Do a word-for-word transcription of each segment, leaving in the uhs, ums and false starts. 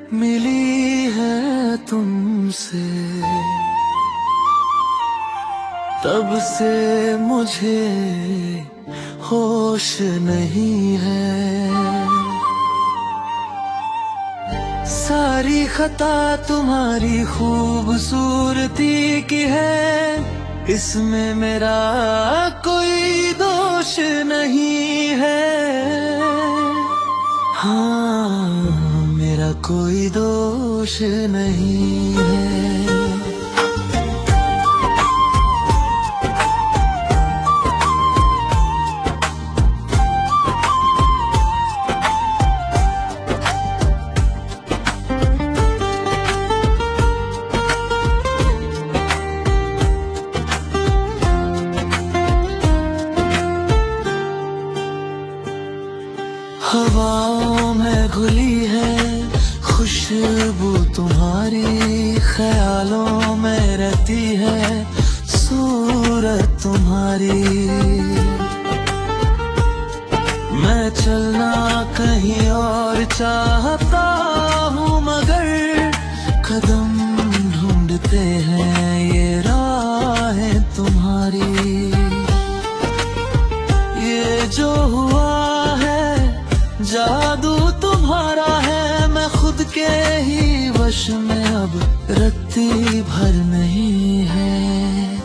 मिली है तुमसे तब से मुझे होश नहीं है। सारी खता तुम्हारी खूबसूरती की है, इसमें मेरा कोई दोष नहीं है। हाँ, मेरा कोई दोष नहीं है। हवाओं में घुली है खुशबू तुम्हारी, ख्यालों में रहती है सूरत तुम्हारी। मैं चलना कहीं और चाहता हूँ, मगर कदम ढूंढते हैं ये राहें तुम्हारी। ये जो हुआ जादू तुम्हारा है, मैं खुद के ही वश में अब रत्ती भर नहीं है।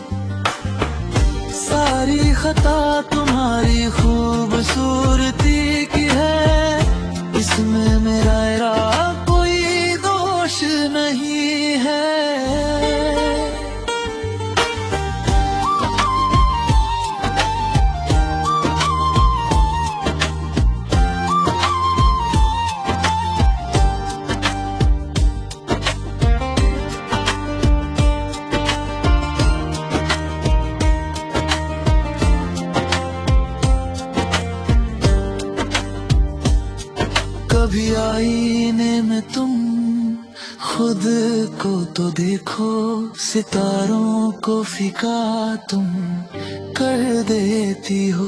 सारी खता तुम्हारी खूबसूरती की है, इसमें मेरा कोई दोष नहीं है। कभी आईने में तुम खुद को तो देखो, सितारों को फीका तुम कर देती हो।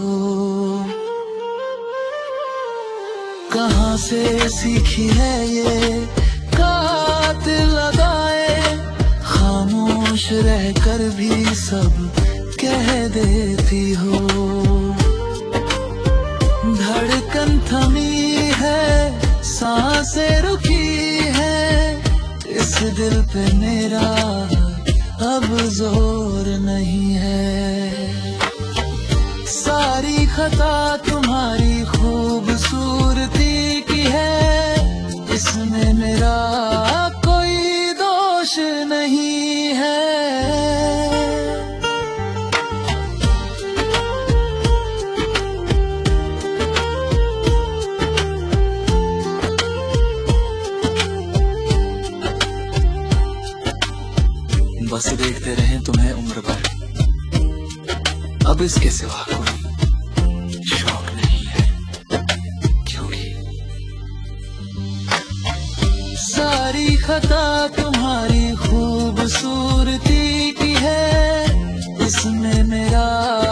कहाँ से सीखी है ये कातिल अदाएं, खामोश रहकर भी सब कह देती हो। धड़कन थमी है, सांसें रुकी है, इस दिल पे मेरा अब जोर नहीं है। सारी खता तुम्हारी खूबसूरती की है, इसमें मेरा कोई दोष नहीं है। बस देखते रहें तुम्हें उम्र भर, अब इसके सिवा कोई शौक नहीं है। क्योंकि सारी खता तुम्हारी खूबसूरती की है, इसमें मेरा